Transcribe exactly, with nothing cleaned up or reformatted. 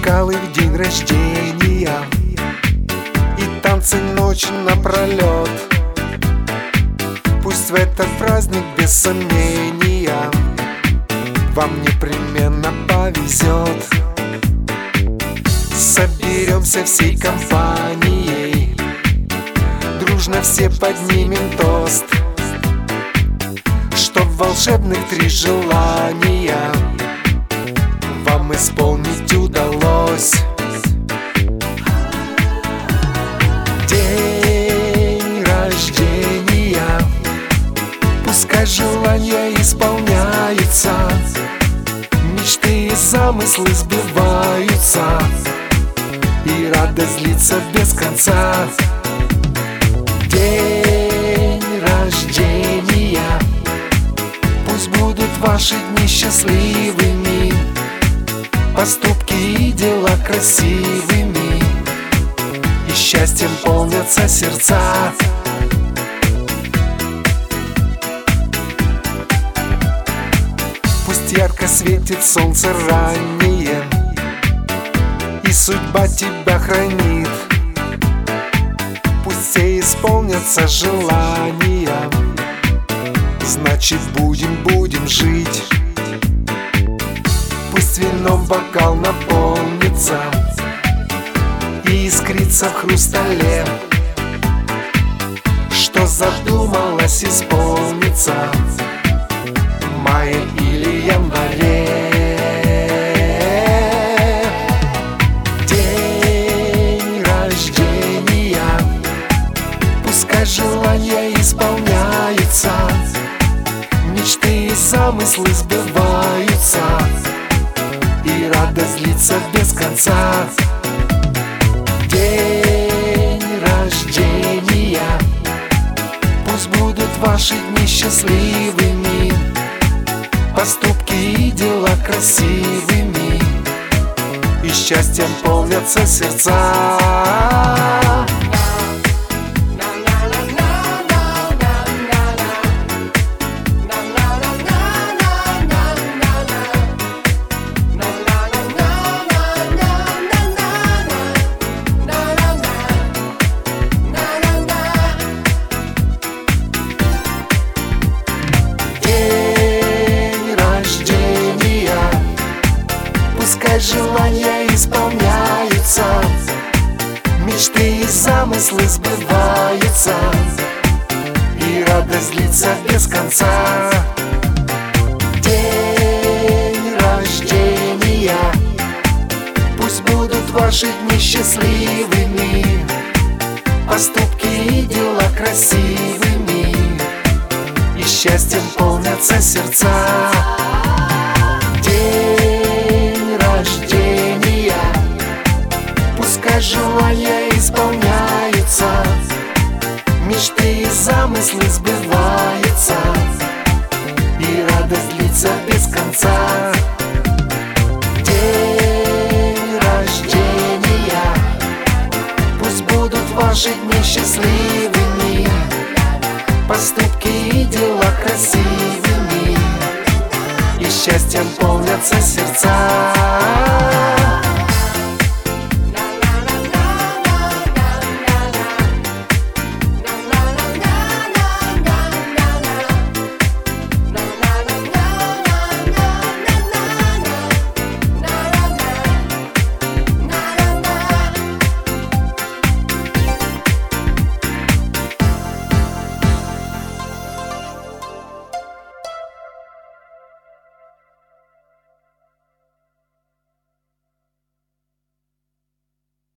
бокалы в день рождения и танцы ночь напролет. Пусть в этот праздник без сомнения вам непременно повезет. Соберемся всей компанией, дружно все поднимем тост, чтоб волшебных три желания вам исполнить удалось. День рождения, пускай желания исполняются, мечты и замыслы сбываются, и радость длится без конца. День рождения, пусть будут ваши дни счастливыми, поступки и дела красивыми, и счастьем полнятся сердца. Пусть ярко светит солнце раннее, и судьба тебя хранит. Пусть все исполнятся желания, значит будем, будем жить. Пусть вином бокал наполнится и искрится в хрустале, что задумалось исполнится в мае или январе. День рождения, пускай желания исполняются, мечты и замыслы сбываются, и радость длится без конца. День рождения, пусть будут ваши дни счастливыми, поступки и дела красивыми, и счастьем полнятся сердца. Пускай желания исполняются, мечты и замыслы сбываются, и радость длится без конца. День рождения, пусть будут ваши дни счастливыми, поступки и дела красивыми, и счастьем полнятся сердца. Пускай желания исполняются, мечты и замыслы сбываются, и радость длится без конца. День рождения, пусть будут ваши дни счастливыми, поступки и дела красивыми, и счастьем полнятся сердца.